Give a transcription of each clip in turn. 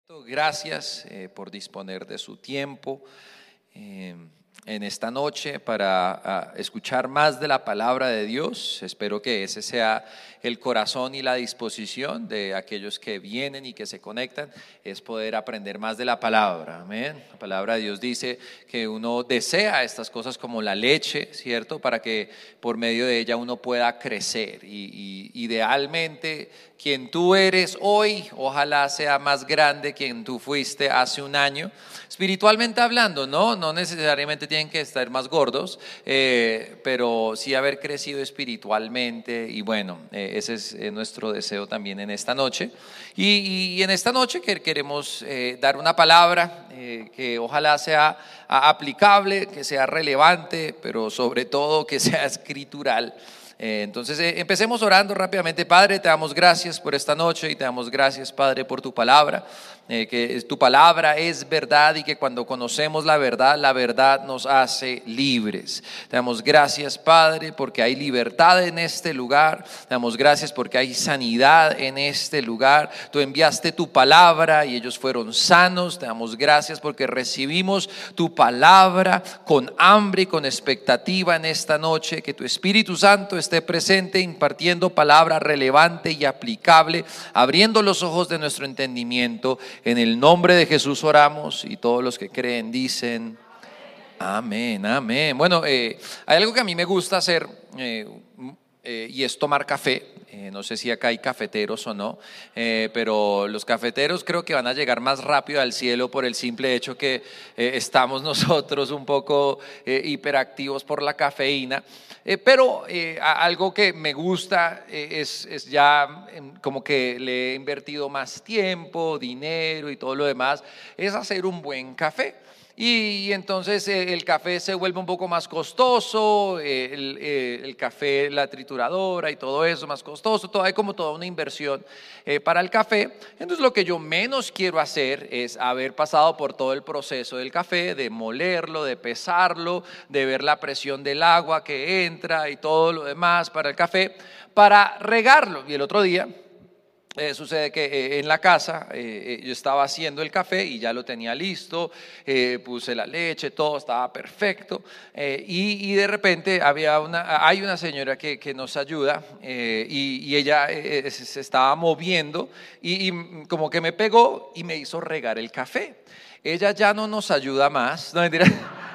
Gracias por disponer de su tiempo en esta noche para escuchar más de la palabra de Dios. Espero que ese sea el corazón y la disposición de aquellos que vienen y que se conectan, es poder aprender más de la palabra. Amén. La palabra de Dios dice que uno desea estas cosas como la leche, ¿cierto? Para que por medio de ella uno pueda crecer y idealmente quien tú eres hoy, ojalá sea más grande quien tú fuiste hace un año. Espiritualmente hablando, no necesariamente tienen que estar más gordos, pero sí haber crecido espiritualmente. Y bueno, ese es nuestro deseo también en esta noche. Y en esta noche queremos dar una palabra que ojalá sea aplicable, que sea relevante, pero sobre todo que sea escritural. Entonces empecemos orando rápidamente. Padre, te damos gracias por esta noche y te damos gracias, Padre, por tu palabra, que tu palabra es verdad y que cuando conocemos la verdad nos hace libres. Te damos gracias, Padre, porque hay libertad en este lugar. Te damos gracias porque hay sanidad en este lugar. Tú enviaste tu palabra y ellos fueron sanos. Te damos gracias porque recibimos tu palabra con hambre y con expectativa en esta noche. Que tu Espíritu Santo esté presente impartiendo palabra relevante y aplicable, abriendo los ojos de nuestro entendimiento. En el nombre de Jesús oramos y todos los que creen dicen amén, amén. Bueno, hay algo que a mí me gusta hacer y es tomar café. No sé si acá hay cafeteros o no, pero los cafeteros creo que van a llegar más rápido al cielo por el simple hecho que estamos nosotros un poco hiperactivos por la cafeína. Pero algo que me gusta es ya como que le he invertido más tiempo, dinero y todo lo demás, es hacer un buen café. Y entonces el café se vuelve un poco más costoso, el café, la trituradora y todo eso más costoso, hay como toda una inversión para el café. Entonces lo que yo menos quiero hacer es haber pasado por todo el proceso del café, de molerlo, de pesarlo, de ver la presión del agua que entra y todo lo demás para el café, para regarlo. Y el otro día sucede que en la casa yo estaba haciendo el café y ya lo tenía listo, puse la leche, todo estaba perfecto, y de repente hay una señora que nos ayuda y ella se estaba moviendo y como que me pegó y me hizo regar el café. Ella ya no nos ayuda más, no mentira.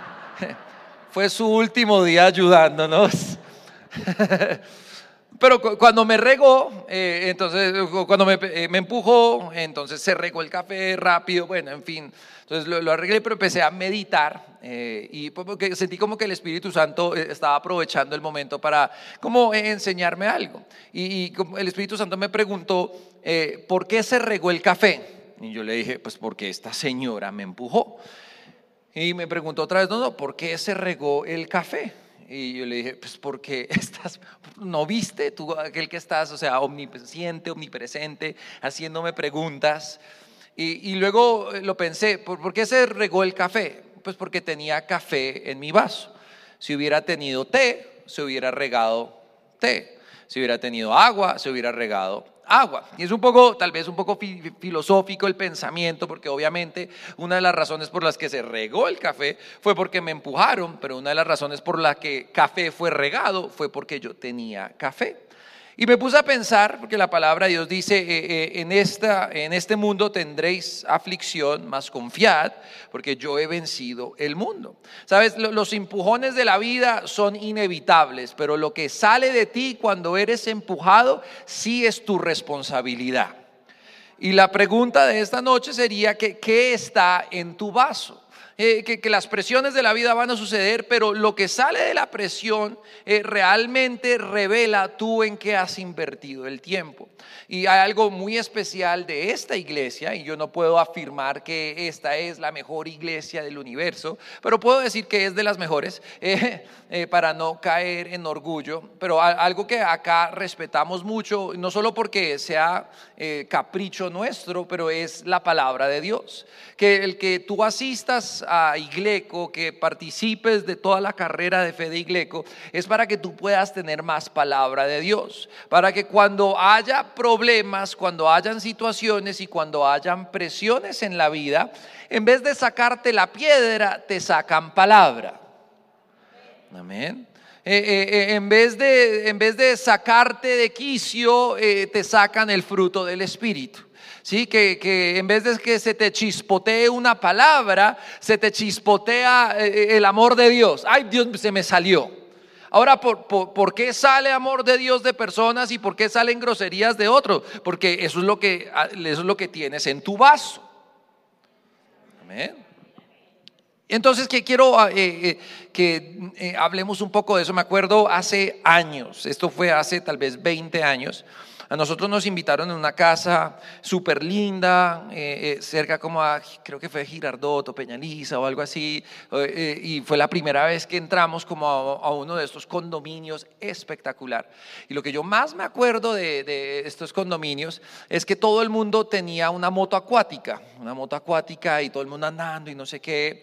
Fue su último día ayudándonos. Pero cuando me regó, entonces cuando me empujó, entonces se regó el café rápido, bueno, en fin. Entonces lo arreglé, pero empecé a meditar y porque sentí como que el Espíritu Santo estaba aprovechando el momento para como enseñarme algo. Y como el Espíritu Santo me preguntó, ¿por qué se regó el café? Y yo le dije, pues porque esta señora me empujó. Y me preguntó otra vez, ¿por qué se regó el café? Y yo le dije, pues porque ¿no viste tú aquel que estás, o sea, omnisciente, omnipresente, haciéndome preguntas? Y luego lo pensé, ¿por qué se regó el café? Pues porque tenía café en mi vaso. Si hubiera tenido té, se hubiera regado té. Si hubiera tenido agua, se hubiera regado agua. Y es tal vez un poco filosófico el pensamiento, porque obviamente una de las razones por las que se regó el café fue porque me empujaron, pero una de las razones por las que café fue regado fue porque yo tenía café. Y me puse a pensar, porque la palabra de Dios dice, en este mundo tendréis aflicción, mas confiad, porque yo he vencido el mundo. Sabes, los empujones de la vida son inevitables, pero lo que sale de ti cuando eres empujado sí es tu responsabilidad. Y la pregunta de esta noche sería que ¿qué está en tu vaso? Que las presiones de la vida van a suceder, pero lo que sale de la presión realmente revela tú en qué has invertido el tiempo. Y hay algo muy especial de esta iglesia, y yo no puedo afirmar que esta es la mejor iglesia del universo, pero puedo decir que es de las mejores, para no caer en orgullo. Pero algo que acá respetamos mucho, no solo porque sea capricho nuestro, pero es la palabra de Dios. Que el que tú asistas a Igleco, que participes de toda la carrera de fe de Igleco, es para que tú puedas tener más palabra de Dios, para que cuando haya problemas, cuando hayan situaciones y cuando hayan presiones en la vida, en vez de sacarte la piedra, te sacan palabra. Amén. En vez de sacarte de quicio, te sacan el fruto del Espíritu. Sí, que en vez de que se te chispotee una palabra, se te chispotea el amor de Dios. Ay, Dios, se me salió. Ahora, ¿por qué sale amor de Dios de personas y por qué salen groserías de otros? Porque eso es lo que tienes en tu vaso. Amén. Entonces que quiero que hablemos un poco de eso. Me acuerdo hace años, esto fue hace tal vez 20 años, a nosotros nos invitaron en una casa súper linda, cerca como a, creo que fue Girardot o Peñaliza o algo así, y fue la primera vez que entramos como a uno de estos condominios espectacular. Y lo que yo más me acuerdo de estos condominios es que todo el mundo tenía una moto acuática y todo el mundo andando y no sé qué.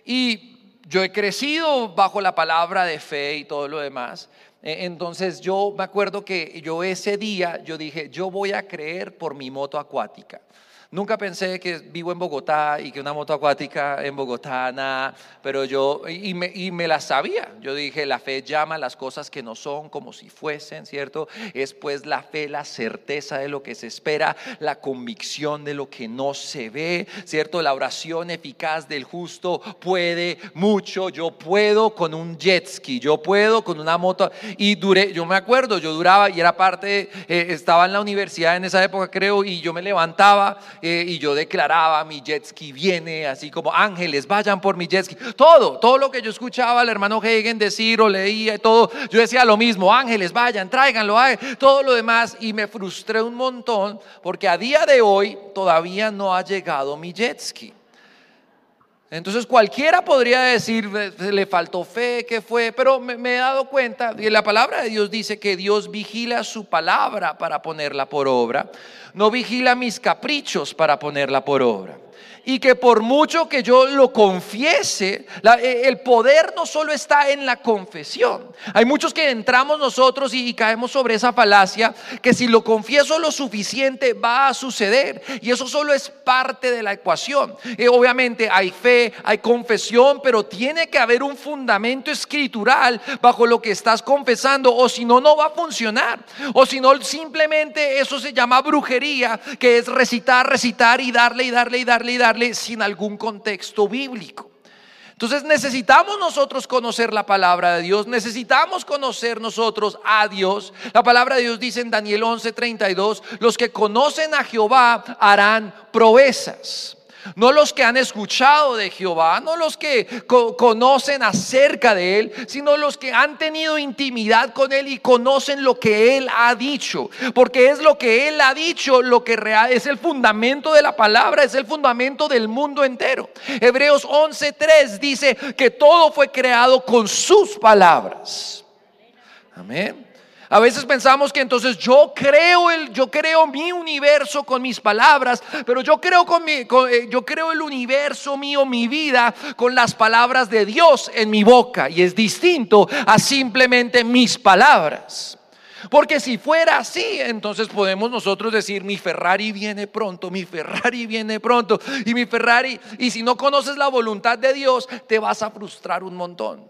Y yo he crecido bajo la palabra de fe y todo lo demás. Entonces yo me acuerdo que yo ese día, yo dije, yo voy a creer por mi moto acuática. Nunca pensé que vivo en Bogotá y que una moto acuática en Bogotá, nada, pero yo, y me la sabía. Yo dije, la fe llama las cosas que no son como si fuesen, ¿cierto? Es pues la fe, la certeza de lo que se espera, la convicción de lo que no se ve, ¿cierto? La oración eficaz del justo puede mucho. Yo puedo con un jet ski, yo puedo con una moto. Y yo me acuerdo, yo duraba y era parte, estaba en la universidad en esa época creo, y yo me levantaba y yo declaraba, mi jet ski viene, así como ángeles vayan por mi jet ski. Todo lo que yo escuchaba al hermano Hagen decir o leía y todo, yo decía lo mismo, ángeles vayan, tráiganlo, todo lo demás. Y me frustré un montón porque a día de hoy todavía no ha llegado mi jet ski. Entonces cualquiera podría decir, le faltó fe, ¿qué fue? Pero me he dado cuenta, y la palabra de Dios dice que Dios vigila su palabra para ponerla por obra, no vigila mis caprichos para ponerla por obra. Y que por mucho que yo lo confiese, el poder no solo está en la confesión. Hay muchos que entramos nosotros y caemos sobre esa falacia, que si lo confieso lo suficiente va a suceder. Y eso solo es parte de la ecuación. Obviamente hay fe, hay confesión, pero tiene que haber un fundamento escritural bajo lo que estás confesando, o si no, no va a funcionar. O si no, simplemente eso se llama brujería, que es recitar y darle sin algún contexto bíblico. Entonces necesitamos nosotros conocer la palabra de Dios, necesitamos conocer nosotros a Dios. La palabra de Dios dice en Daniel 11:32, los que conocen a Jehová harán proezas. No los que han escuchado de Jehová, no los que conocen acerca de Él, sino los que han tenido intimidad con Él y conocen lo que Él ha dicho. Porque es lo que Él ha dicho, lo que es el fundamento de la palabra, es el fundamento del mundo entero. Hebreos 11:3 dice que todo fue creado con sus palabras. Amén. A veces pensamos que entonces yo creo mi universo con mis palabras, pero yo creo el universo mío, mi vida, con las palabras de Dios en mi boca, y es distinto a simplemente mis palabras. Porque si fuera así, entonces podemos nosotros decir, mi Ferrari viene pronto, y mi Ferrari, y si no conoces la voluntad de Dios, te vas a frustrar un montón.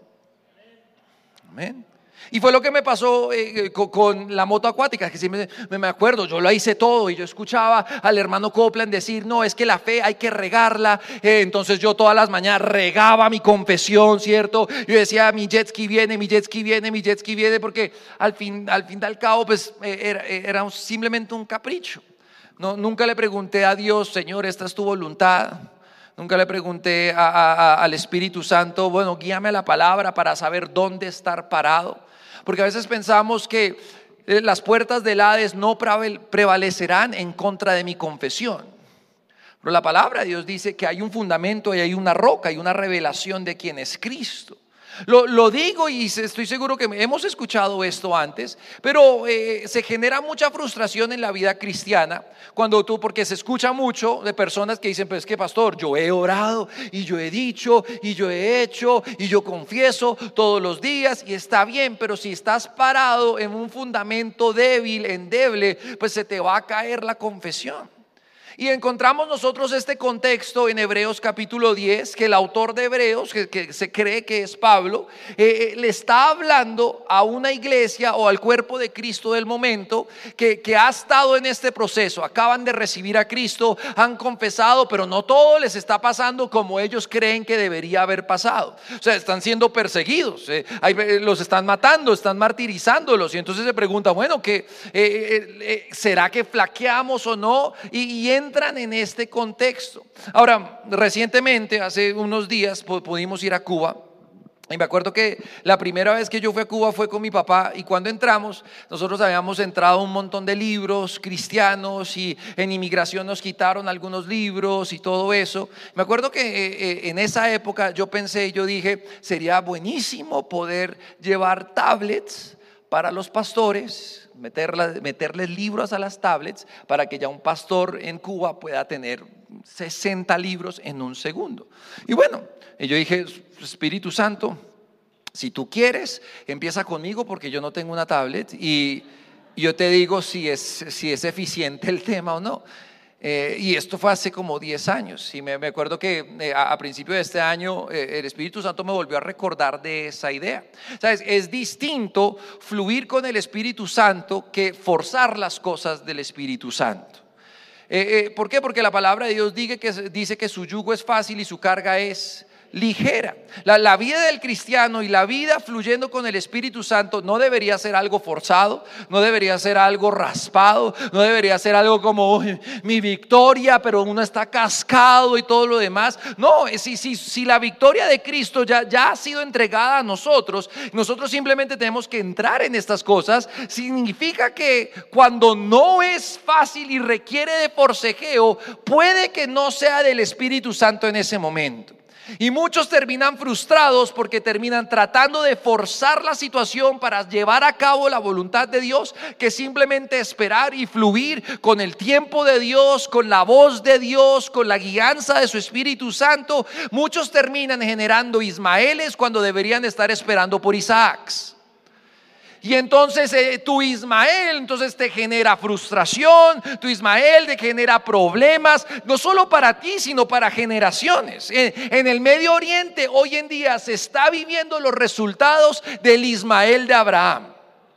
Amén. Y fue lo que me pasó con la moto acuática, que sí me acuerdo, yo lo hice todo y yo escuchaba al hermano Copeland decir, no, es que la fe hay que regarla. Entonces yo todas las mañanas regaba mi confesión, ¿cierto? Yo decía, mi jet ski viene, porque al fin y al cabo pues era simplemente un capricho. No, nunca le pregunté a Dios, Señor, esta es tu voluntad. Nunca le pregunté al Espíritu Santo, bueno, guíame a la palabra para saber dónde estar parado. Porque a veces pensamos que las puertas del Hades no prevalecerán en contra de mi confesión. Pero la palabra de Dios dice que hay un fundamento y hay una roca y una revelación de quién es Cristo. Lo digo y estoy seguro que hemos escuchado esto antes, pero se genera mucha frustración en la vida cristiana porque se escucha mucho de personas que dicen, pues es que pastor, yo he orado y yo he dicho y yo he hecho y yo confieso todos los días y está bien, pero si estás parado en un fundamento débil, endeble, pues se te va a caer la confesión. Y encontramos nosotros este contexto en Hebreos capítulo 10, que el autor de Hebreos, que se cree que es Pablo, le está hablando a una iglesia o al cuerpo de Cristo del momento que ha estado en este proceso. Acaban de recibir a Cristo, han confesado, pero no todo les está pasando como ellos creen que debería haber pasado. O sea, están siendo perseguidos, los están matando, están martirizándolos. Y entonces se pregunta, bueno, ¿será que flaqueamos o no? Y entran en este contexto. Ahora, recientemente, hace unos días, pudimos ir a Cuba. Y me acuerdo que la primera vez que yo fui a Cuba fue con mi papá, y cuando entramos, nosotros habíamos entrado un montón de libros cristianos y en inmigración nos quitaron algunos libros y todo eso. Me acuerdo que en esa época yo pensé, yo dije, sería buenísimo poder llevar tablets para los pastores, meterles libros a las tablets para que ya un pastor en Cuba pueda tener 60 libros en un segundo. Y bueno, yo dije, Espíritu Santo, si tú quieres, empieza conmigo porque yo no tengo una tablet y yo te digo si es eficiente el tema o no. Y esto fue hace como 10 años y me acuerdo que a principio de este año el Espíritu Santo me volvió a recordar de esa idea. ¿Sabes? Es distinto fluir con el Espíritu Santo que forzar las cosas del Espíritu Santo. ¿Por qué? Porque la palabra de Dios dice que su yugo es fácil y su carga es ligera. La vida del cristiano y la vida fluyendo con el Espíritu Santo no debería ser algo forzado, no debería ser algo raspado, no debería ser algo como mi victoria, pero uno está cascado y todo lo demás. No, si la victoria de Cristo ya ha sido entregada a nosotros simplemente tenemos que entrar en estas cosas. Significa que cuando no es fácil y requiere de forcejeo, puede que no sea del Espíritu Santo en ese momento. Y muchos terminan frustrados porque terminan tratando de forzar la situación para llevar a cabo la voluntad de Dios, que simplemente esperar y fluir con el tiempo de Dios, con la voz de Dios, con la guianza de su Espíritu Santo. Muchos terminan generando Ismaeles cuando deberían estar esperando por Isaacs. Y entonces tu Ismael entonces te genera frustración, tu Ismael te genera problemas, no solo para ti sino para generaciones. En el Medio Oriente hoy en día se está viviendo los resultados del Ismael de Abraham.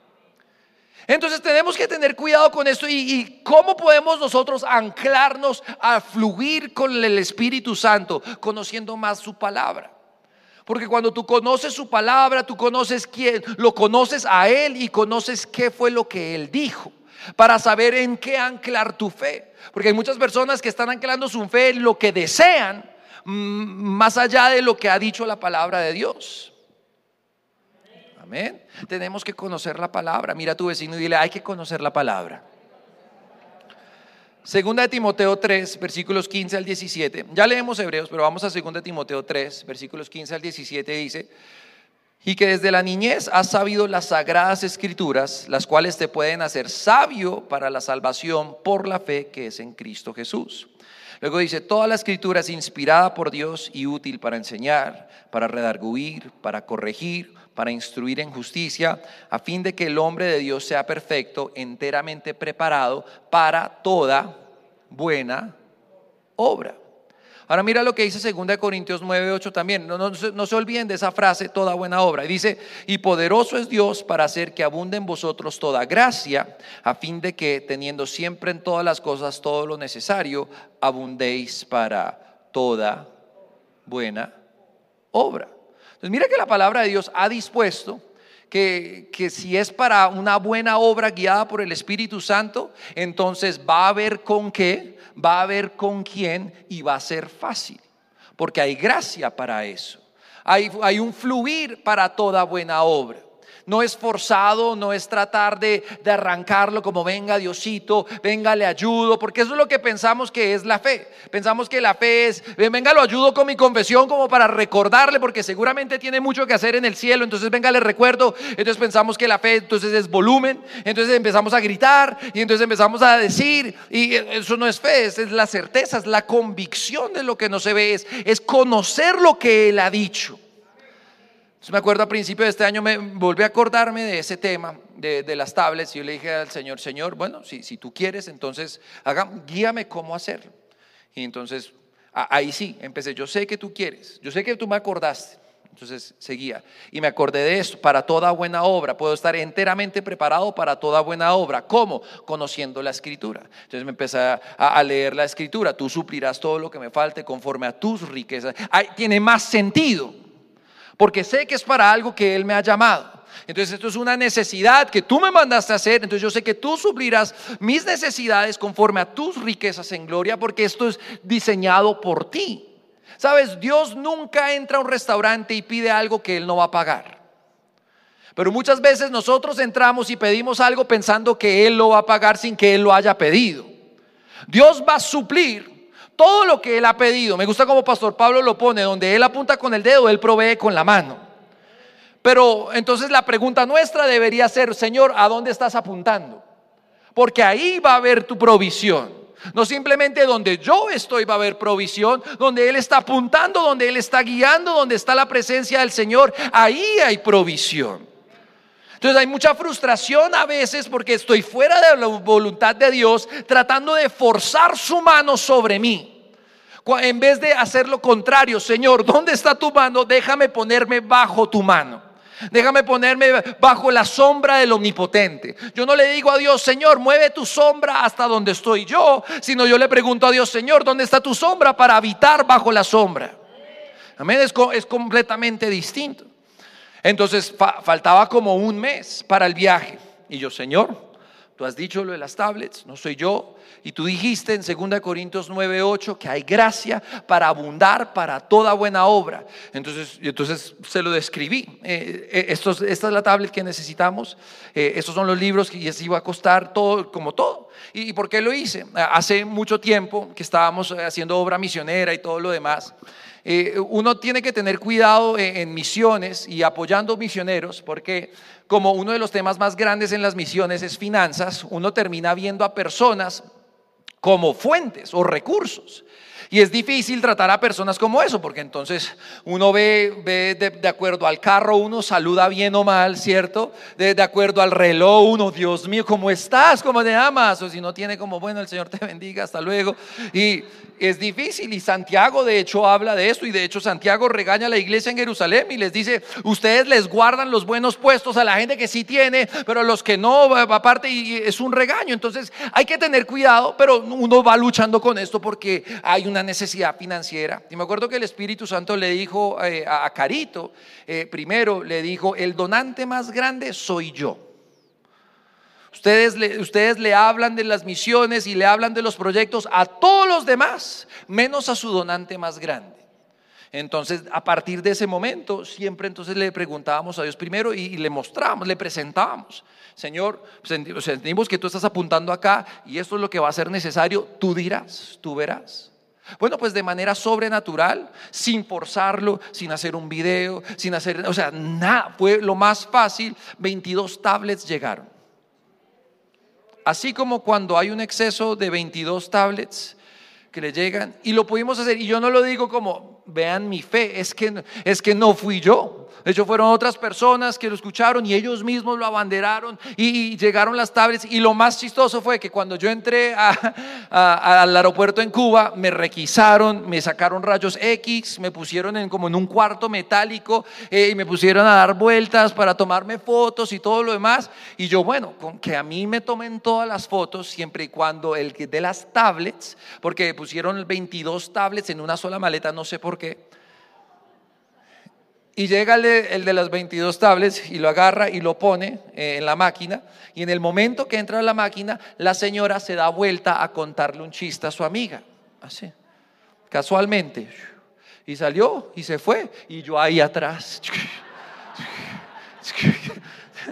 Entonces tenemos que tener cuidado con esto y cómo podemos nosotros anclarnos a fluir con el Espíritu Santo, conociendo más su palabra. Porque cuando tú conoces su palabra, tú conoces quién, lo conoces a él y conoces qué fue lo que él dijo, para saber en qué anclar tu fe. Porque hay muchas personas que están anclando su fe en lo que desean, más allá de lo que ha dicho la palabra de Dios. Amén. Tenemos que conocer la palabra. Mira a tu vecino y dile, hay que conocer la palabra. Segunda de Timoteo 3, versículos 15 al 17. Ya leemos Hebreos, pero vamos a segunda de Timoteo 3, versículos 15 al 17. Dice: y que desde la niñez has sabido las sagradas escrituras, las cuales te pueden hacer sabio para la salvación por la fe que es en Cristo Jesús. Luego dice: toda la escritura es inspirada por Dios y útil para enseñar, para redarguir, para corregir, para instruir en justicia, a fin de que el hombre de Dios sea perfecto, enteramente preparado para toda buena obra. Ahora mira lo que dice 2 Corintios 9:8 también. No se olviden de esa frase, toda buena obra. Y dice: y poderoso es Dios para hacer que abunde en vosotros toda gracia, a fin de que, teniendo siempre en todas las cosas todo lo necesario, abundéis para toda buena obra. Entonces mira que la palabra de Dios ha dispuesto que si es para una buena obra guiada por el Espíritu Santo, entonces va a haber con qué, va a haber con quién y va a ser fácil, porque hay gracia para eso. Hay un fluir para toda buena obra. No es forzado, no es tratar de arrancarlo como venga Diosito, venga le ayudo, porque eso es lo que pensamos que es la fe. Pensamos que la fe es, venga lo ayudo con mi confesión como para recordarle, porque seguramente tiene mucho que hacer en el cielo, entonces venga le recuerdo. Entonces pensamos que la fe entonces es volumen, entonces empezamos a gritar y entonces empezamos a decir, y eso no es fe, es la certeza, es la convicción de lo que no se ve, es conocer lo que Él ha dicho. Entonces me acuerdo a principio de este año me volví a acordarme de ese tema de las tablets, y yo le dije al Señor, Señor, bueno, si tú quieres, entonces guíame cómo hacerlo. Y entonces ahí sí, empecé, yo sé que tú quieres, yo sé que tú me acordaste. Entonces seguía y me acordé de esto: para toda buena obra, puedo estar enteramente preparado para toda buena obra. ¿Cómo? Conociendo la Escritura. Entonces me empecé a leer la Escritura. Tú suplirás todo lo que me falte conforme a tus riquezas. Tiene más sentido, porque sé que es para algo que Él me ha llamado. Entonces esto es una necesidad que tú me mandaste a hacer. Entonces yo sé que tú suplirás mis necesidades conforme a tus riquezas en gloria, porque esto es diseñado por ti. Sabes, Dios nunca entra a un restaurante y pide algo que Él no va a pagar. Pero muchas veces nosotros entramos y pedimos algo pensando que Él lo va a pagar sin que Él lo haya pedido. Dios va a suplir todo lo que Él ha pedido. Me gusta como Pastor Pablo lo pone: donde Él apunta con el dedo, Él provee con la mano. Pero entonces la pregunta nuestra debería ser: Señor, ¿a dónde estás apuntando? Porque ahí va a haber tu provisión. No simplemente donde yo estoy va a haber provisión, donde Él está apuntando, donde Él está guiando, donde está la presencia del Señor, ahí hay provisión. Entonces hay mucha frustración a veces porque estoy fuera de la voluntad de Dios, tratando de forzar su mano sobre mí, en vez de hacer lo contrario. Señor, ¿dónde está tu mano? Déjame ponerme bajo tu mano. Déjame ponerme bajo la sombra del Omnipotente. Yo no le digo a Dios: Señor, mueve tu sombra hasta donde estoy yo, sino yo le pregunto a Dios: Señor, ¿dónde está tu sombra para habitar bajo la sombra? Amén, es completamente distinto. Entonces faltaba como un mes para el viaje. Y yo: Señor, tú has dicho lo de las tablets, no soy yo. Y tú dijiste en 2 Corintios 9:8 que hay gracia para abundar para toda buena obra. Entonces se lo describí. Esta es la tablet que necesitamos. Estos son los libros que iba a costar todo, como todo. ¿Y por qué lo hice? Hace mucho tiempo que estábamos haciendo obra misionera y todo lo demás. Uno tiene que tener cuidado en misiones y apoyando misioneros, porque como uno de los temas más grandes en las misiones es finanzas, uno termina viendo a personas como fuentes o recursos. Y es difícil tratar a personas como eso, porque entonces uno ve de acuerdo al carro, uno saluda bien o mal, ¿cierto? De acuerdo al reloj, uno: Dios mío, ¿cómo estás? ¿Cómo te amas? O si no tiene como: bueno, el Señor te bendiga, hasta luego. Y es difícil, y Santiago de hecho habla de esto, y de hecho Santiago regaña a la iglesia en Jerusalén y les dice: ustedes les guardan los buenos puestos a la gente que sí tiene, pero a los que no, aparte, y es un regaño. Entonces hay que tener cuidado, pero uno va luchando con esto porque hay una necesidad financiera. Y me acuerdo que el Espíritu Santo le dijo a Carito, primero le dijo: el donante más grande soy yo. Ustedes le hablan de las misiones y le hablan de los proyectos a todos los demás, menos a su donante más grande. Entonces a partir de ese momento siempre entonces le preguntábamos a Dios primero y le mostramos, le presentábamos: Señor, sentimos que tú estás apuntando acá y esto es lo que va a ser necesario, tú dirás, tú verás. Bueno, pues de manera sobrenatural, sin forzarlo, sin hacer un video, sin hacer, nada, fue lo más fácil. 22 tablets llegaron. Así como cuando hay un exceso de 22 tablets que le llegan, y lo pudimos hacer. Y yo no lo digo como: vean mi fe, es que no fui yo. De hecho fueron otras personas que lo escucharon y ellos mismos lo abanderaron y llegaron las tablets. Y lo más chistoso fue que cuando yo entré al aeropuerto en Cuba, me requisaron, me sacaron rayos X, me pusieron como en un cuarto metálico, y me pusieron a dar vueltas para tomarme fotos y todo lo demás. Y yo, bueno, con que a mí me tomen todas las fotos, siempre y cuando el que de las tablets, porque pusieron 22 tablets en una sola maleta, no sé por qué. Y llega el de las 22 tablets y lo agarra y lo pone en la máquina. Y en el momento que entra a la máquina, la señora se da vuelta a contarle un chiste a su amiga, así, casualmente. Y salió y se fue. Y yo ahí atrás.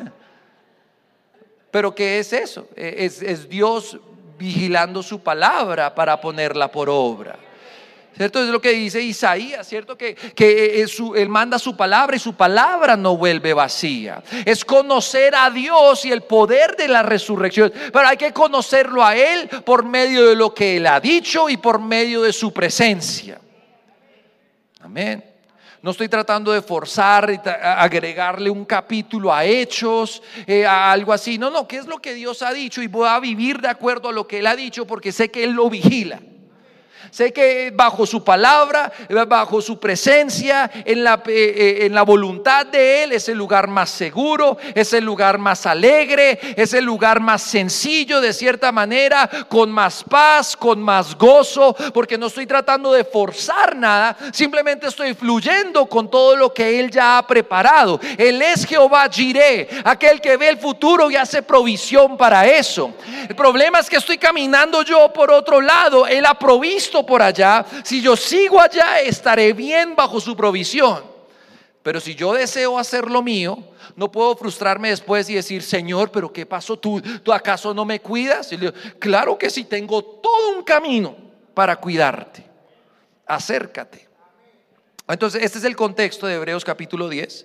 Pero ¿qué es eso? Es Dios vigilando su palabra para ponerla por obra. ¿Cierto? Es lo que dice Isaías, ¿cierto? Que Él manda su palabra y su palabra no vuelve vacía. Es conocer a Dios y el poder de la resurrección. Pero hay que conocerlo a Él por medio de lo que Él ha dicho y por medio de su presencia. Amén. No estoy tratando de forzar, agregarle un capítulo a Hechos, a algo así. No, ¿qué es lo que Dios ha dicho? Y voy a vivir de acuerdo a lo que Él ha dicho porque sé que Él lo vigila. Sé que bajo su palabra, bajo su presencia, en la voluntad de Él, es el lugar más seguro, es el lugar más alegre, es el lugar más sencillo de cierta manera, con más paz, con más gozo, porque no estoy tratando de forzar nada, simplemente estoy fluyendo con todo lo que Él ya ha preparado. Él es Jehová Jireh, aquel que ve el futuro y hace provisión para eso. El problema es que estoy caminando yo por otro lado. Él ha provisto por allá. Si yo sigo allá, estaré bien bajo su provisión. Pero si yo deseo hacer lo mío, no puedo frustrarme después y decir: Señor, pero ¿qué pasó? ¿Tú acaso no me cuidas? Y le digo: claro que sí, tengo todo un camino para cuidarte. Acércate. Entonces este es el contexto de Hebreos capítulo 10,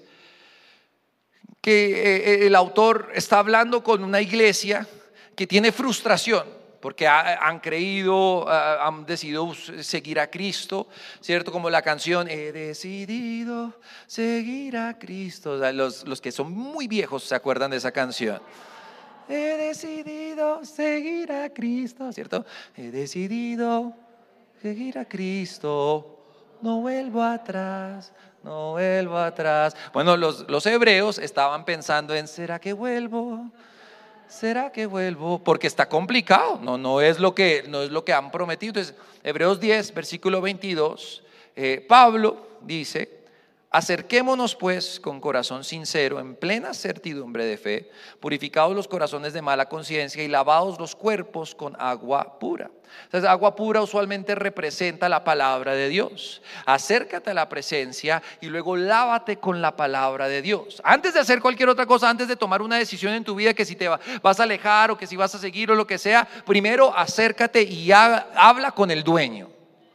que el autor está hablando con una iglesia que tiene frustración porque han creído, han decidido seguir a Cristo, ¿cierto? Como la canción He decidido seguir a Cristo. O sea, los que son muy viejos se acuerdan de esa canción. He decidido seguir a Cristo, ¿cierto? He decidido seguir a Cristo, no vuelvo atrás, no vuelvo atrás. Bueno, los hebreos estaban pensando en: ¿será que vuelvo? ¿Será que vuelvo? Porque está complicado, no es lo que han prometido. Entonces, Hebreos 10, versículo 22, Pablo dice: acerquémonos pues con corazón sincero, en plena certidumbre de fe, purificados los corazones de mala conciencia y lavados los cuerpos con agua pura. Entonces, agua pura usualmente representa la palabra de Dios. Acércate a la presencia y luego lávate con la palabra de Dios. Antes de hacer cualquier otra cosa, antes de tomar una decisión en tu vida, que si te vas a alejar o que si vas a seguir o lo que sea, primero acércate y habla con el dueño.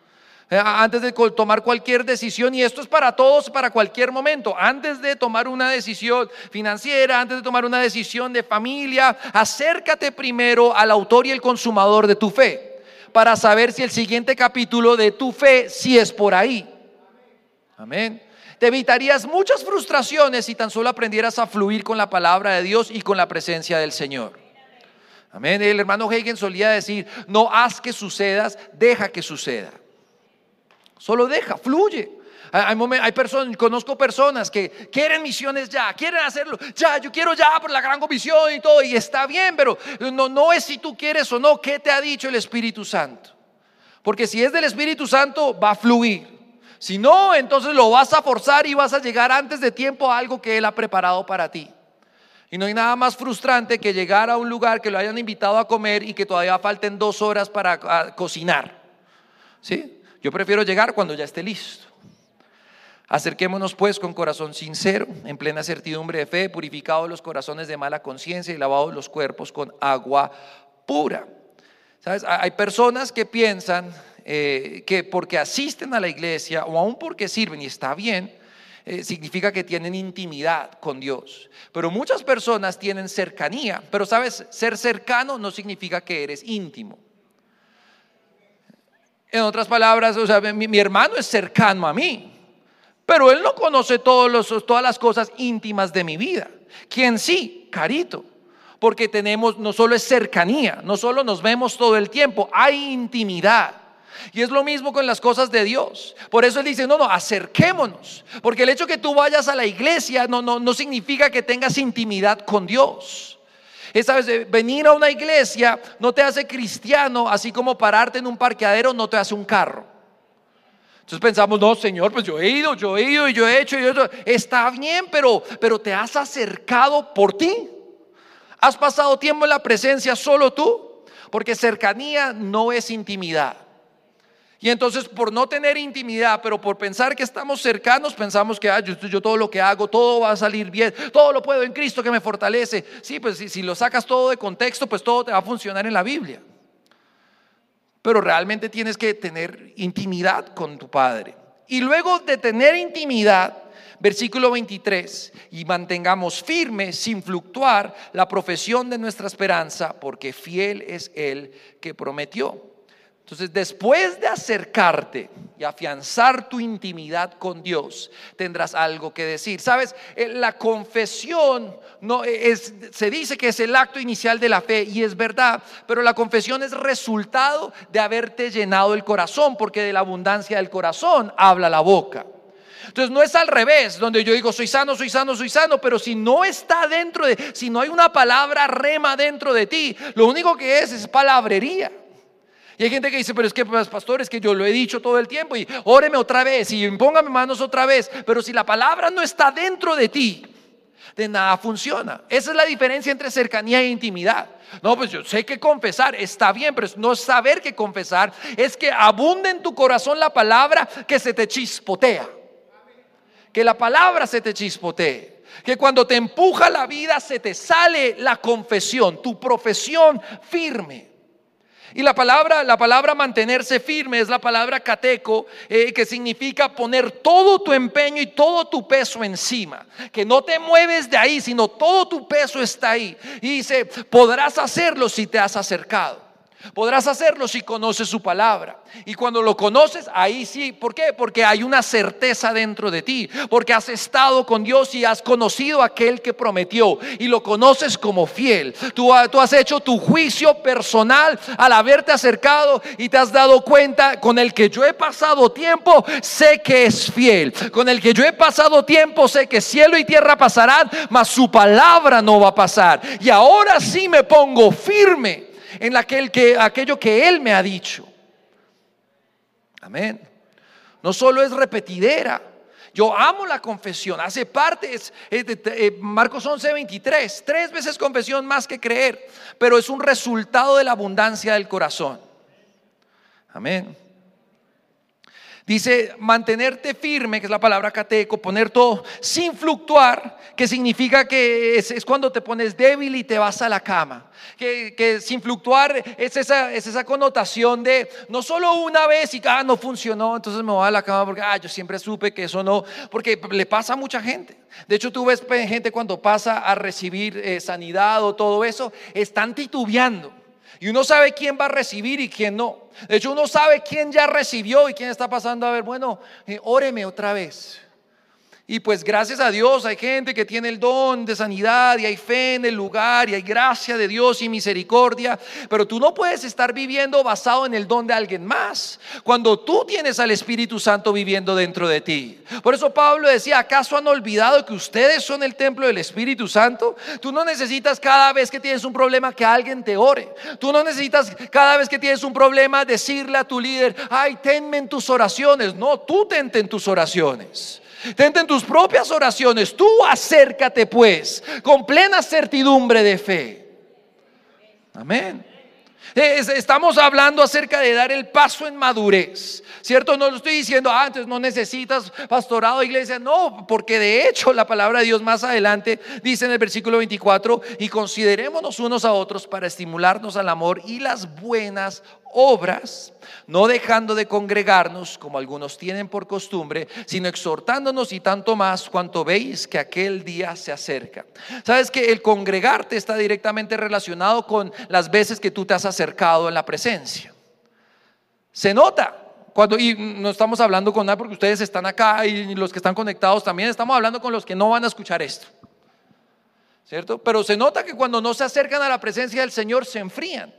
Antes de tomar cualquier decisión, y esto es para todos, para cualquier momento, antes de tomar una decisión financiera, antes de tomar una decisión de familia, acércate primero al autor y el consumador de tu fe, para saber si el siguiente capítulo de tu fe sí es por ahí. Amén. Te evitarías muchas frustraciones si tan solo aprendieras a fluir con la palabra de Dios y con la presencia del Señor. Amén. El hermano Hagin solía decir: no haz que sucedas, deja que suceda. Solo deja, fluye. Hay personas, conozco personas que quieren misiones ya, quieren hacerlo ya, yo quiero ya por la gran comisión y todo, y está bien, pero no es si tú quieres o no. ¿Qué te ha dicho el Espíritu Santo? Porque si es del Espíritu Santo, va a fluir. Si no, entonces lo vas a forzar y vas a llegar antes de tiempo a algo que Él ha preparado para ti. Y no hay nada más frustrante que llegar a un lugar que lo hayan invitado a comer y que todavía falten 2 horas para cocinar. ¿Sí? Yo prefiero llegar cuando ya esté listo. Acerquémonos pues con corazón sincero, en plena certidumbre de fe, purificados los corazones de mala conciencia y lavados los cuerpos con agua pura. ¿Sabes? Hay personas que piensan que porque asisten a la iglesia o aún porque sirven, y está bien, significa que tienen intimidad con Dios. Pero muchas personas tienen cercanía, pero sabes, ser cercano no significa que eres íntimo. En otras palabras, o sea, mi hermano es cercano a mí, pero él no conoce todas las cosas íntimas de mi vida. ¿Quién sí? Carito. Porque no solo es cercanía, no solo nos vemos todo el tiempo, hay intimidad. Y es lo mismo con las cosas de Dios. Por eso Él dice: no, acerquémonos. Porque el hecho que tú vayas a la iglesia no significa que tengas intimidad con Dios. ¿Sabes? Venir a una iglesia no te hace cristiano, así como pararte en un parqueadero no te hace un carro. Entonces pensamos: no, Señor, pues yo he ido y yo he hecho. Está bien, pero te has acercado por ti. ¿Has pasado tiempo en la presencia solo tú? Porque cercanía no es intimidad. Y entonces por no tener intimidad, pero por pensar que estamos cercanos, pensamos que yo todo lo que hago, todo va a salir bien, todo lo puedo en Cristo que me fortalece. Sí, pues si lo sacas todo de contexto, pues todo te va a funcionar en la Biblia. Pero realmente tienes que tener intimidad con tu Padre. Y luego de tener intimidad, versículo 23, y mantengamos firme sin fluctuar la profesión de nuestra esperanza, porque fiel es el que prometió. Entonces, después de acercarte y afianzar tu intimidad con Dios, tendrás algo que decir. Sabes, la confesión se dice que es el acto inicial de la fe, y es verdad, pero la confesión es resultado de haberte llenado el corazón, porque de la abundancia del corazón habla la boca. Entonces no es al revés, donde yo digo soy sano, pero si no está si no hay una palabra rema dentro de ti, lo único que es palabrería. Y hay gente que dice, pero es que pastor, es que yo lo he dicho todo el tiempo, y óreme otra vez y póngame manos otra vez, pero si la palabra no está dentro de ti, de nada funciona. Esa es la diferencia entre cercanía e intimidad. No, pues yo sé que confesar está bien, pero no saber qué confesar es que abunde en tu corazón la palabra que se te chispotea. Que la palabra se te chispotee. Que cuando te empuja la vida se te sale la confesión, tu profesión firme. Y la palabra mantenerse firme es la palabra cateco, que significa poner todo tu empeño y todo tu peso encima. Que no te mueves de ahí, sino todo tu peso está ahí. Y dice, podrás hacerlo si te has acercado. Podrás hacerlo si conoces su palabra. Y cuando lo conoces, ahí sí. ¿Por qué? Porque hay una certeza dentro de ti. Porque has estado con Dios y has conocido a aquel que prometió, y lo conoces como fiel. Tú has hecho tu juicio personal al haberte acercado y te has dado cuenta: con el que yo he pasado tiempo, sé que es fiel. Con el que yo he pasado tiempo, sé que cielo y tierra pasarán, mas su palabra no va a pasar. Y ahora sí me pongo firme en aquello que Él me ha dicho. Amén. No solo es repetidera. Yo amo la confesión. Hace parte, Marcos 11:23. 3 veces confesión más que creer, pero es un resultado de la abundancia del corazón. Amén. Dice mantenerte firme, que es la palabra cateco, poner todo sin fluctuar, que significa que es cuando te pones débil y te vas a la cama. Que sin fluctuar es esa connotación de no solo una vez y no funcionó, entonces me voy a la cama porque yo siempre supe que eso no, porque le pasa a mucha gente. De hecho, tú ves gente cuando pasa a recibir sanidad o todo eso, están titubeando. Y uno sabe quién va a recibir y quién no. De hecho, uno sabe quién ya recibió y quién está pasando a ver, bueno, óreme otra vez. Y pues gracias a Dios hay gente que tiene el don de sanidad, y hay fe en el lugar, y hay gracia de Dios y misericordia. Pero tú no puedes estar viviendo basado en el don de alguien más, cuando tú tienes al Espíritu Santo viviendo dentro de ti. Por eso Pablo decía: ¿acaso han olvidado que ustedes son el templo del Espíritu Santo? Tú no necesitas cada vez que tienes un problema que alguien te ore. Tú no necesitas cada vez que tienes un problema decirle a tu líder: tenme en tus oraciones. No, tú tente en tus oraciones. Tente en tus propias oraciones. Tú acércate pues con plena certidumbre de fe. Amén. Estamos hablando acerca de dar el paso en madurez, ¿cierto? No lo estoy diciendo, entonces no necesitas pastorado, iglesia. No, porque de hecho la palabra de Dios más adelante dice en el versículo 24: y considerémonos unos a otros para estimularnos al amor y las buenas obras, no dejando de congregarnos como algunos tienen por costumbre, sino exhortándonos, y tanto más cuanto veis que aquel día se acerca. Sabes que el congregarte está directamente relacionado con las veces que tú te has acercado en la presencia. Se nota y no estamos hablando con nada porque ustedes están acá y los que están conectados también. Estamos hablando con los que no van a escuchar esto, ¿cierto? Pero se nota que cuando no se acercan a la presencia del Señor se enfrían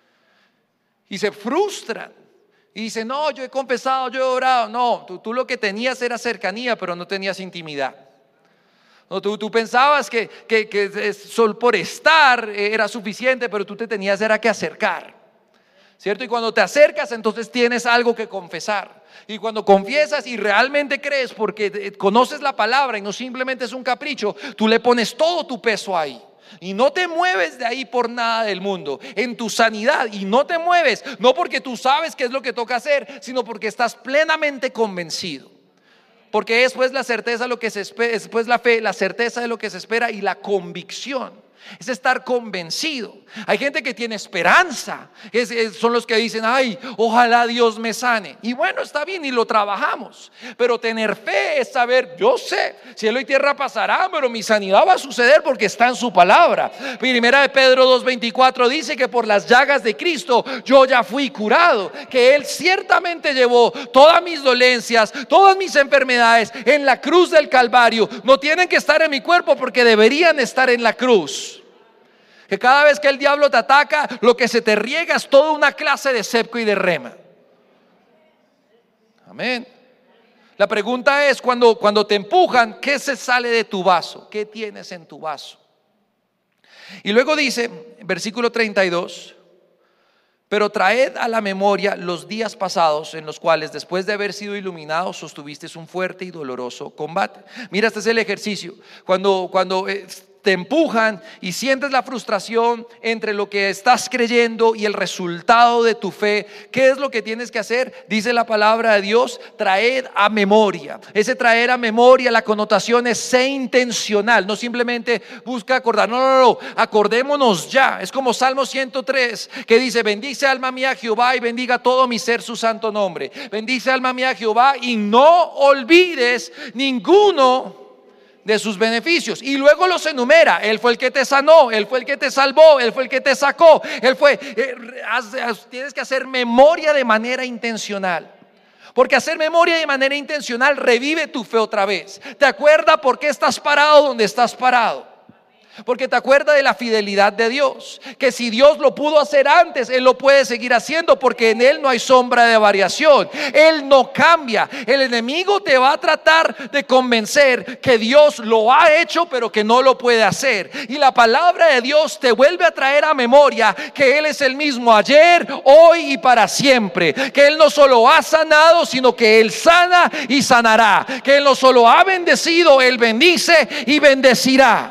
y se frustran y dicen: no, yo he confesado, yo he orado. No, tú lo que tenías era cercanía, pero no tenías intimidad. No, tú pensabas que solo por estar era suficiente, pero tú te tenías era que acercar, ¿cierto? Y cuando te acercas, entonces tienes algo que confesar. Y cuando confiesas y realmente crees, porque conoces la palabra y no simplemente es un capricho, tú le pones todo tu peso ahí. y no te mueves de ahí por nada del mundo, en tu sanidad, y no te mueves, no porque tú sabes qué es lo que toca hacer, sino porque estás plenamente convencido. Porque es pues la certeza de lo que se espera, es pues la fe, la certeza de lo que se espera, y la convicción es estar convencido. Hay gente que tiene esperanza, son los que dicen: ay, ojalá Dios me sane. Y bueno, está bien, y lo trabajamos. Pero tener fe es saber: yo sé, cielo y tierra pasarán, pero mi sanidad va a suceder porque está en su palabra. Primera de Pedro 2:24 dice que por las llagas de Cristo yo ya fui curado, que Él ciertamente llevó todas mis dolencias, todas mis enfermedades en la cruz del Calvario. No tienen que estar en mi cuerpo porque deberían estar en la cruz. Que cada vez que el diablo te ataca, lo que se te riega es toda una clase de sepco y de rema. Amén. La pregunta es: cuando te empujan, ¿qué se sale de tu vaso? ¿Qué tienes en tu vaso? Y luego dice, versículo 32: pero traed a la memoria los días pasados, en los cuales, después de haber sido iluminados, sostuvisteis un fuerte y doloroso combate. Mira, este es el ejercicio. Cuando te empujan y sientes la frustración entre lo que estás creyendo y el resultado de tu fe, ¿qué es lo que tienes que hacer? Dice la palabra de Dios: traed a memoria. Ese traer a memoria, la connotación es sé intencional, no simplemente busca acordar. No, acordémonos ya. Es como Salmo 103 que dice: bendice alma mía a Jehová y bendiga todo mi ser su santo nombre. Bendice alma mía a Jehová y no olvides ninguno de sus beneficios. Y luego los enumera: Él fue el que te sanó, Él fue el que te salvó, Él fue el que te sacó, Él fue. Tienes que hacer memoria de manera intencional, porque hacer memoria de manera intencional revive tu fe otra vez. Te acuerda por qué estás parado donde estás parado, porque te acuerdas de la fidelidad de Dios, que si Dios lo pudo hacer antes, Él lo puede seguir haciendo, porque en Él no hay sombra de variación. Él no cambia. El enemigo te va a tratar de convencer que Dios lo ha hecho, pero que no lo puede hacer. Y la palabra de Dios te vuelve a traer a memoria que Él es el mismo ayer, hoy y para siempre. Que Él no solo ha sanado, sino que Él sana y sanará. Que Él no solo ha bendecido, Él bendice y bendecirá.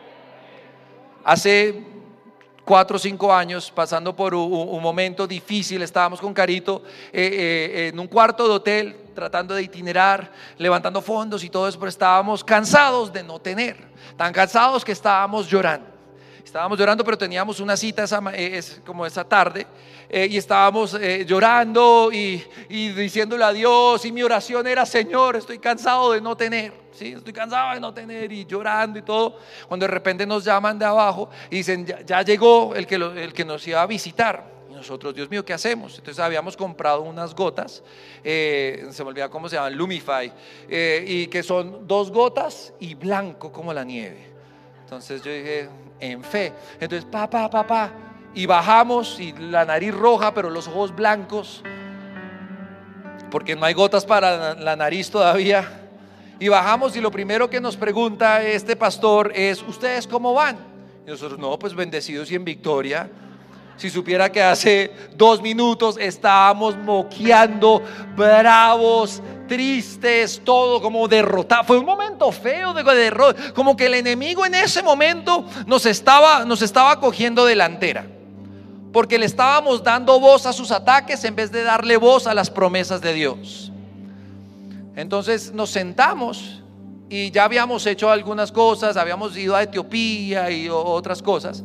Hace 4 o 5 años, pasando por un momento difícil, estábamos con Carito en un cuarto de hotel, tratando de itinerar, levantando fondos y todo eso, pero estábamos cansados de no tener, tan cansados que estábamos llorando. Estábamos llorando, pero teníamos una cita como esa tarde, y estábamos llorando y diciéndole a Dios, y mi oración era: Señor, estoy cansado de no tener, ¿sí? Estoy cansado de no tener, y llorando y todo, cuando de repente nos llaman de abajo y dicen: ya llegó el que nos iba a visitar. Y nosotros: Dios mío, ¿qué hacemos? Entonces habíamos comprado unas gotas, se me olvida cómo se llaman, Lumify, y que son 2 gotas y blanco como la nieve. Entonces yo dije, en fe, entonces papá, y bajamos, y la nariz roja pero los ojos blancos, porque no hay gotas para la nariz todavía. Y bajamos, y lo primero que nos pregunta este pastor es: ¿ustedes cómo van? Y nosotros: no, pues bendecidos y en victoria. Si supiera que hace 2 minutos estábamos moqueando, bravos, tristes, todo como derrotado. Fue un momento feo de derrota, como que el enemigo en ese momento nos estaba cogiendo delantera, porque le estábamos dando voz a sus ataques en vez de darle voz a las promesas de Dios. Entonces nos sentamos, y ya habíamos hecho algunas cosas, habíamos ido a Etiopía y otras cosas.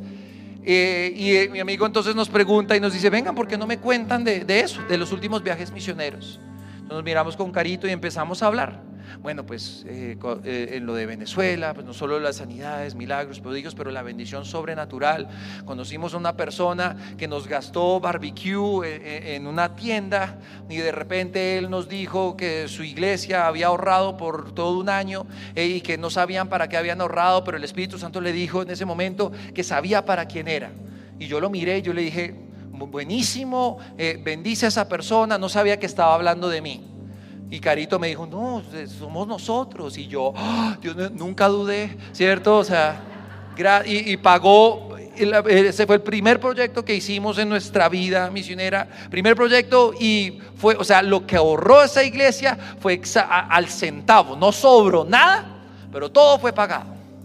Y mi amigo entonces nos pregunta y nos dice: vengan, ¿por qué no me cuentan de eso, de los últimos viajes misioneros? Nos miramos con Carito y empezamos a hablar. Bueno, pues en lo de Venezuela, pues no solo las sanidades, milagros, prodigios, pero la bendición sobrenatural. Conocimos a una persona que nos gastó barbecue en una tienda, y de repente él nos dijo que su iglesia había ahorrado por todo un año, y que no sabían para qué habían ahorrado, pero el Espíritu Santo le dijo en ese momento que sabía para quién era. Y yo lo miré y yo le dije: buenísimo, bendice a esa persona. No sabía que estaba hablando de mí. Y Carito me dijo: no, somos nosotros. Y yo, Dios, nunca dudé, ¿cierto? O sea, y pagó. Ese fue el primer proyecto que hicimos en nuestra vida misionera. Primer proyecto, y fue, o sea, lo que ahorró esa iglesia fue al centavo. No sobró nada, pero todo fue pagado.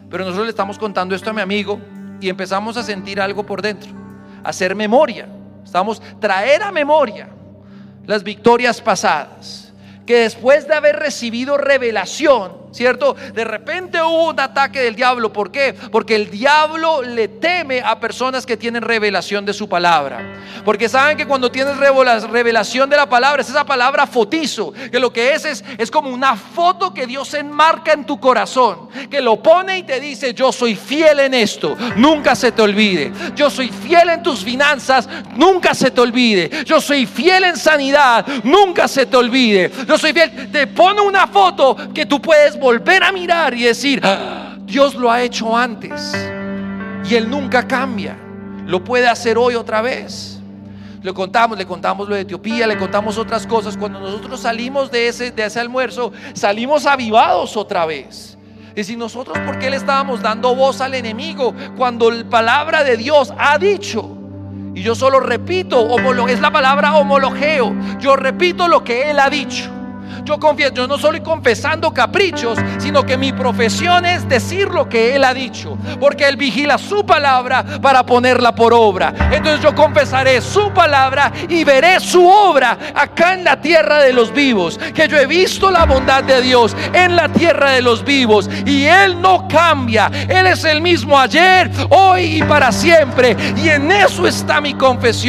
Pero nosotros le estamos contando esto a mi amigo y empezamos a sentir algo por dentro, a hacer memoria. Traer a memoria las victorias pasadas, que después de haber recibido revelación, ¿cierto? De repente hubo un ataque del diablo. ¿Por qué? Porque el diablo le teme a personas que tienen revelación de su palabra. Porque saben que cuando tienes revelación de la palabra, es esa palabra fotizo, que lo que es como una foto que Dios enmarca en tu corazón, que lo pone y te dice: yo soy fiel en esto, nunca se te olvide. Yo soy fiel en tus finanzas, nunca se te olvide. Yo soy fiel en sanidad, nunca se te olvide. Yo soy fiel. Te pone una foto que tú puedes volver a mirar y decir: Dios lo ha hecho antes y Él nunca cambia, lo puede hacer hoy otra vez. Le contamos lo de Etiopía, le contamos otras cosas. Cuando nosotros salimos de ese almuerzo, salimos avivados otra vez. Y si nosotros, ¿por qué le estábamos dando voz al enemigo cuando la palabra de Dios ha dicho? Y yo solo repito, es la palabra homologeo. Yo repito lo que Él ha dicho. Yo confieso, yo no estoy confesando caprichos, sino que mi profesión es decir lo que Él ha dicho, porque Él vigila su palabra para ponerla por obra. Entonces yo confesaré su palabra y veré su obra acá en la tierra de los vivos, que yo he visto la bondad de Dios en la tierra de los vivos, y Él no cambia. Él es el mismo ayer, hoy y para siempre, y en eso está mi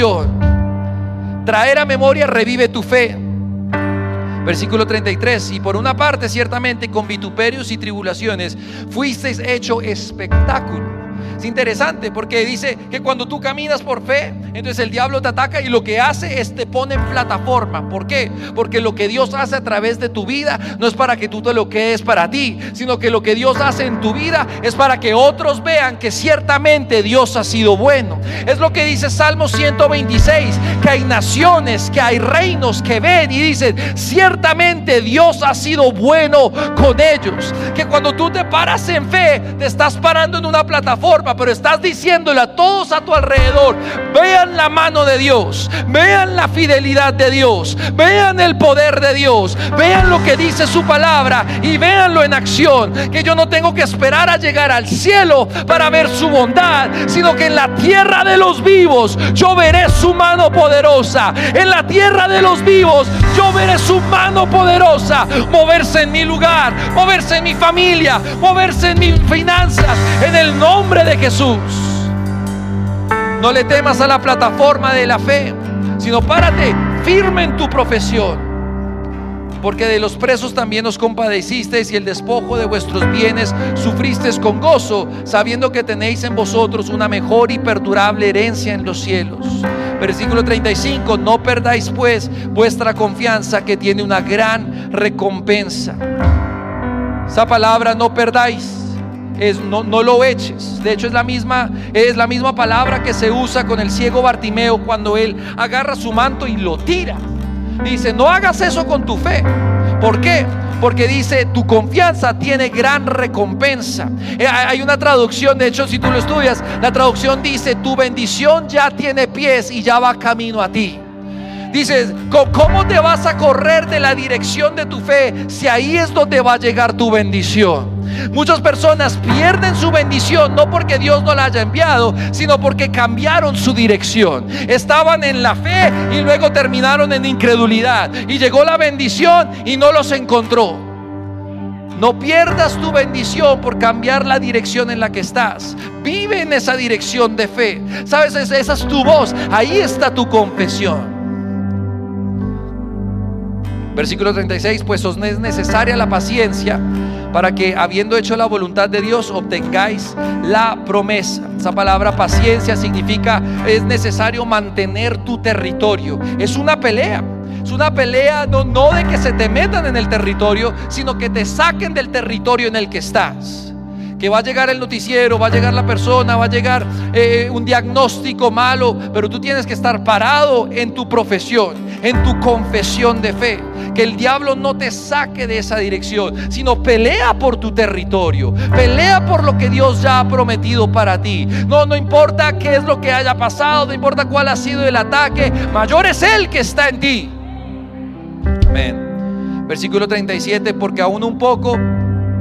confesión. Traer a memoria revive tu fe. Versículo 33: y por una parte ciertamente con vituperios y tribulaciones fuisteis hecho espectáculo. Es interesante porque dice que cuando tú caminas por fe, entonces el diablo te ataca y lo que hace es te pone en plataforma. ¿Por qué? Porque lo que Dios hace a través de tu vida no es para que tú te lo quedes para ti, sino que lo que Dios hace en tu vida es para que otros vean que ciertamente Dios ha sido bueno. Es lo que dice Salmo 126, que hay naciones, que hay reinos que ven y dicen: ciertamente Dios ha sido bueno con ellos. Que cuando tú te paras en fe, te estás parando en una plataforma, pero estás diciéndole a todos a tu alrededor: vean la mano de Dios, vean la fidelidad de Dios, vean el poder de Dios, vean lo que dice su palabra y véanlo en acción. Que yo no tengo que esperar a llegar al cielo para ver su bondad, sino que en la tierra de los vivos yo veré su mano poderosa. En la tierra de los vivos yo veré su mano poderosa moverse en mi lugar, moverse en mi familia, moverse en mis finanzas, en el nombre de Jesús. No le temas a la plataforma de la fe, sino párate firme en tu profesión. Porque de los presos también os compadecisteis, y el despojo de vuestros bienes sufristeis con gozo, sabiendo que tenéis en vosotros una mejor y perdurable herencia en los cielos. Versículo 35: no perdáis pues vuestra confianza, que tiene una gran recompensa. Esa palabra no perdáis no lo eches. De hecho es la misma palabra que se usa con el ciego Bartimeo cuando él agarra su manto y lo tira. Dice: no hagas eso con tu fe. ¿Por qué? Porque dice: tu confianza tiene gran recompensa. Hay una traducción, de hecho si tú lo estudias, la traducción dice: tu bendición ya tiene pies y ya va camino a ti. Dices: ¿cómo te vas a correr de la dirección de tu fe si ahí es donde va a llegar tu bendición? Muchas personas pierden su bendición no porque Dios no la haya enviado, sino porque cambiaron su dirección. Estaban en la fe y luego terminaron en incredulidad, y llegó la bendición y no los encontró. No pierdas tu bendición por cambiar la dirección en la que estás. Vive en esa dirección de fe. ¿Sabes? Esa es tu voz, ahí está tu confesión. Versículo 36: pues os es necesaria la paciencia, para que, habiendo hecho la voluntad de Dios, obtengáis la promesa. Esa palabra paciencia significa: es necesario mantener tu territorio. Es una pelea. Es una pelea no de que se te metan en el territorio, sino que te saquen del territorio en el que estás. Que va a llegar el noticiero, va a llegar la persona, va a llegar un diagnóstico malo, pero tú tienes que estar parado en tu profesión, en tu confesión de fe. Que el diablo no te saque de esa dirección, sino pelea por tu territorio, pelea por lo que Dios ya ha prometido para ti. No importa qué es lo que haya pasado, no importa cuál ha sido el ataque, mayor es Él que está en ti. Amén. Versículo 37: porque aún un poco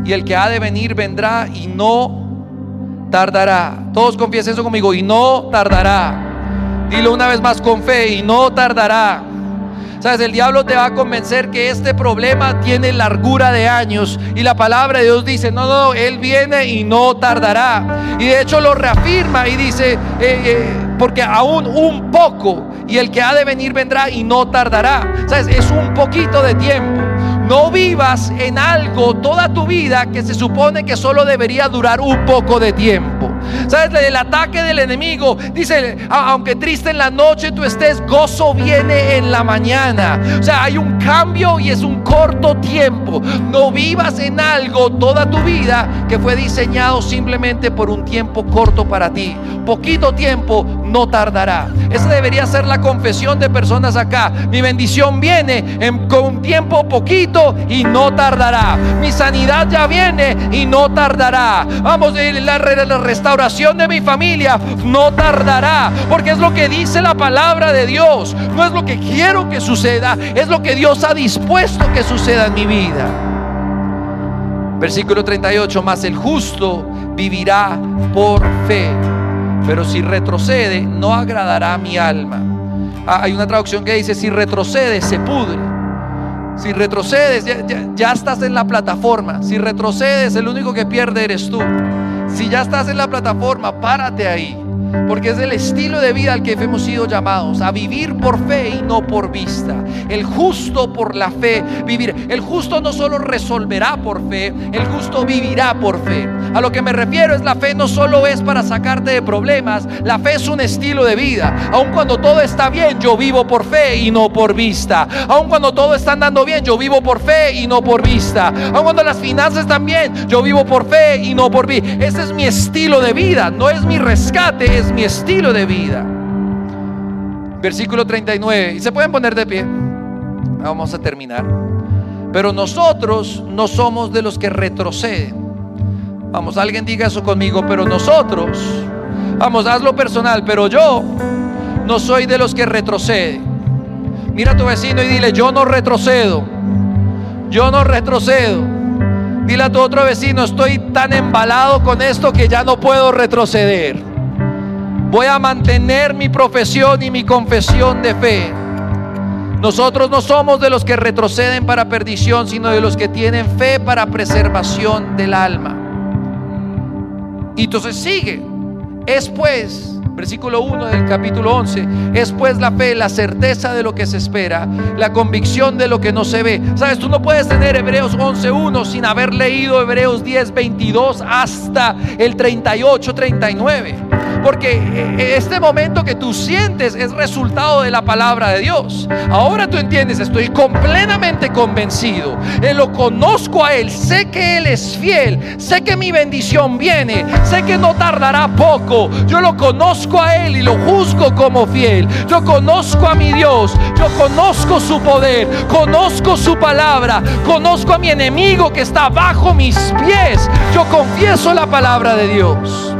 y el que ha de venir vendrá y no tardará. Todos confiesen eso conmigo: y no tardará. Dilo una vez más con fe: y no tardará. Sabes, el diablo te va a convencer que este problema tiene largura de años, y la palabra de Dios dice: no, él viene y no tardará. Y de hecho lo reafirma y dice: porque aún un poco, y el que ha de venir vendrá y no tardará. Sabes, es un poquito de tiempo. No vivas en algo toda tu vida que se supone que solo debería durar un poco de tiempo. ¿Sabes? El ataque del enemigo dice: aunque triste en la noche tú estés, gozo viene en la mañana. O sea, hay un cambio y es un corto tiempo. No vivas en algo toda tu vida que fue diseñado simplemente por un tiempo corto para ti. Poquito tiempo, no tardará. Esa debería ser la confesión de personas acá. Mi bendición viene con un tiempo poquito y no tardará. Mi sanidad ya viene y no tardará. Vamos, la restauración de mi familia no tardará, porque es lo que dice la palabra de Dios. No es lo que quiero que suceda, es lo que Dios ha dispuesto que suceda en mi vida. Versículo 38: mas el justo vivirá por fe, pero si retrocede no agradará a mi alma. Hay una traducción que dice: si retrocedes se pudre. Si retrocedes, ya estás en la plataforma. Si retrocedes, el único que pierde eres tú. Si ya estás en la plataforma, párate ahí, porque es el estilo de vida al que hemos sido llamados, a vivir por fe y no por vista. El justo por la fe vivir. El justo no solo resolverá por fe, el justo vivirá por fe. A lo que me refiero es: la fe no solo es para sacarte de problemas, la fe es un estilo de vida. Aun cuando todo está bien, yo vivo por fe y no por vista. Aun cuando todo está andando bien, yo vivo por fe y no por vista. Aun cuando las finanzas están bien, yo vivo por fe y no por vista. Ese es mi estilo de vida, no es mi rescate, es mi estilo de vida. Versículo 39, y se pueden poner de pie. Vamos a terminar. Pero nosotros no somos de los que retroceden. Vamos, alguien diga eso conmigo: pero nosotros, vamos, hazlo personal, pero yo no soy de los que retroceden. Mira a tu vecino y dile: yo no retrocedo. Yo no retrocedo. Dile a tu otro vecino: estoy tan embalado con esto que ya no puedo retroceder. Voy a mantener mi profesión y mi confesión de fe. Nosotros no somos de los que retroceden para perdición, sino de los que tienen fe para preservación del alma. Y entonces sigue: es pues, versículo 1 del capítulo 11, es pues la fe, la certeza de lo que se espera, la convicción de lo que no se ve. Sabes, tú no puedes tener Hebreos 11:1 sin haber leído Hebreos 10:22 hasta el 38-39. Porque este momento que tú sientes es resultado de la palabra de Dios. Ahora tú entiendes: estoy completamente convencido, lo conozco a Él, sé que Él es fiel, sé que mi bendición viene, sé que no tardará poco. Yo lo conozco a Él y lo juzgo como fiel. Yo conozco a mi Dios, yo conozco su poder, conozco su palabra, conozco a mi enemigo que está bajo mis pies. Yo confieso la palabra de Dios,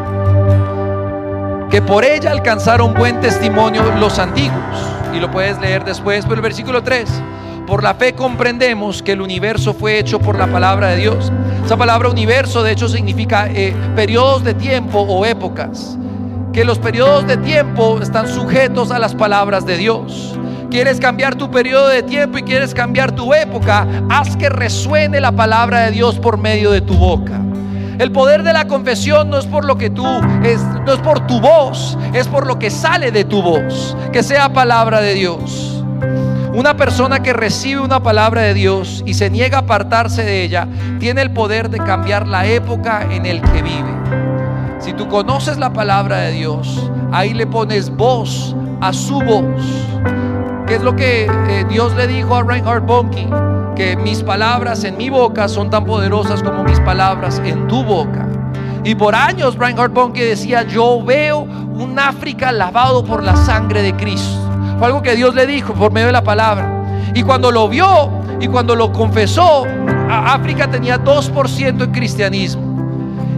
que por ella alcanzaron buen testimonio los antiguos. Y lo puedes leer después, pero el versículo 3: por la fe comprendemos que el universo fue hecho por la palabra de Dios. Esa palabra universo de hecho significa periodos de tiempo o épocas. Que los periodos de tiempo están sujetos a las palabras de Dios. Quieres cambiar tu periodo de tiempo y quieres cambiar tu época, haz que resuene la palabra de Dios por medio de tu boca. El poder de la confesión no es por lo que no es por tu voz, es por lo que sale de tu voz, que sea palabra de Dios. Una persona que recibe una palabra de Dios y se niega a apartarse de ella, tiene el poder de cambiar la época en el que vive. Si tú conoces la palabra de Dios, ahí le pones voz a su voz. ¿Qué es lo que Dios le dijo a Reinhard Bonnke? Que mis palabras en mi boca son tan poderosas como mis palabras en tu boca. Y por años Reinhard Bonnke decía: yo veo un África lavado por la sangre de Cristo. Fue algo que Dios le dijo por medio de la palabra. Y cuando lo vio y cuando lo confesó, África tenía 2% en cristianismo.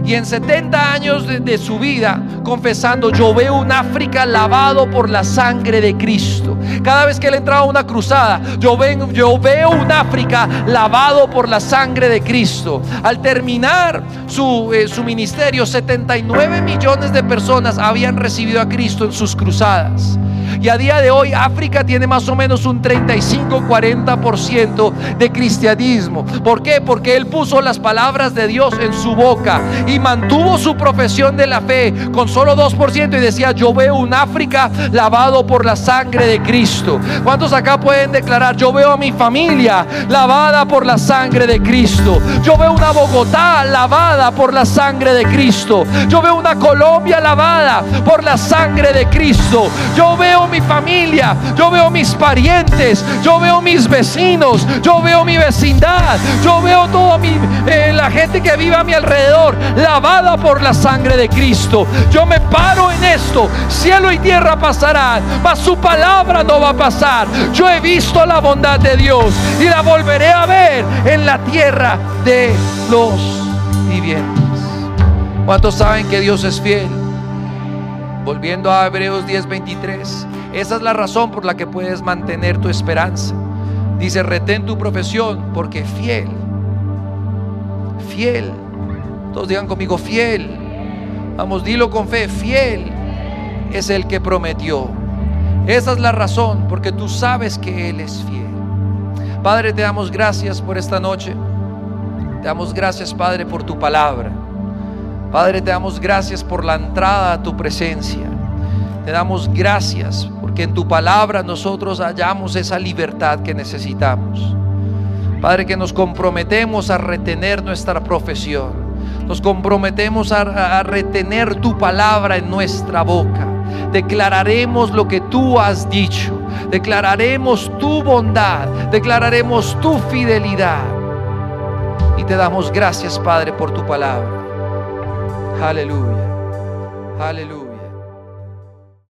Y en 70 años de su vida, confesando: yo veo un África lavado por la sangre de Cristo. Cada vez que él entraba a una cruzada, yo veo un África lavado por la sangre de Cristo. Al terminar su ministerio, 79 millones de personas habían recibido a Cristo en sus cruzadas. Y a día de hoy África tiene más o menos un 35-40% de cristianismo. ¿Por qué? Porque él puso las palabras de Dios en su boca y mantuvo su profesión de la fe con solo 2%, y decía: yo veo un África lavado por la sangre de Cristo. ¿Cuántos acá pueden declarar: yo veo a mi familia lavada por la sangre de Cristo? Yo veo una Bogotá lavada por la sangre de Cristo. Yo veo una Colombia lavada por la sangre de Cristo. Yo veo mi familia, yo veo mis parientes, yo veo mis vecinos, yo veo mi vecindad, yo veo toda la gente que vive a mi alrededor lavada por la sangre de Cristo. Yo me paro en esto: cielo y tierra pasarán, mas su palabra no va a pasar. Yo he visto la bondad de Dios y la volveré a ver en la tierra de los vivientes. ¿Cuántos saben que Dios es fiel? Volviendo a Hebreos 10:23, esa es la razón por la que puedes mantener tu esperanza. Dice: retén tu profesión, porque fiel. Todos digan conmigo: fiel. Vamos, dilo con fe: fiel es el que prometió. Esa es la razón, porque tú sabes que Él es fiel. Padre, te damos gracias por esta noche. Te damos gracias, Padre, por tu palabra. Padre, te damos gracias por la entrada a tu presencia. Te damos gracias porque en tu palabra nosotros hallamos esa libertad que necesitamos. Padre, que nos comprometemos a retener nuestra profesión. Nos comprometemos a retener tu palabra en nuestra boca. Declararemos lo que tú has dicho. Declararemos tu bondad. Declararemos tu fidelidad. Y te damos gracias, Padre, por tu palabra. Aleluya, aleluya.